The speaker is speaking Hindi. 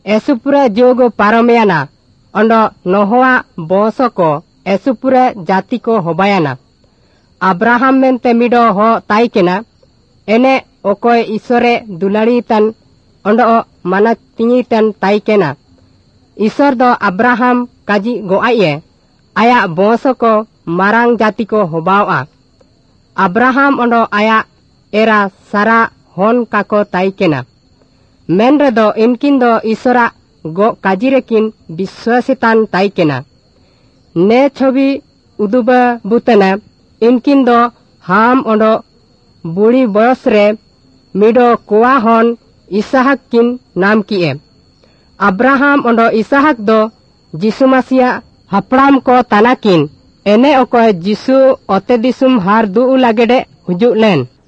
एसुपुरे जोग पारमेयाना अंडो नोहवा बंश को एसुपुरे जाति को होबायाना अब्राहम मेनते मिडो हो ताइकेना एने ओकोय ईश्वरे दुलाड़ीतन अंडो माना तिंगीतन ताइकेना ईश्वर दो अब्राहम काजी गोआये आया बंश को मारांग जाति को होबावा अब्राहम अंडो आया एरा सारा होन काको ताइकेना मेन रेदो इनकिन दो ईश्वरा गो काजिरेकिन विश्वासितान ताइकेना ने छवि उदुबा बुतना इनकिन दो हाम अंडो बुढ़ी बयस रे मिडो कोआ हन इसहाक किन नाम किए अब्राहम अंडो इसहाक दो जिसु मसीहा हपड़ाम को तानाकिन एने ओको जिसु ओते दिसुम हार दु लागेडे हुजुलेन।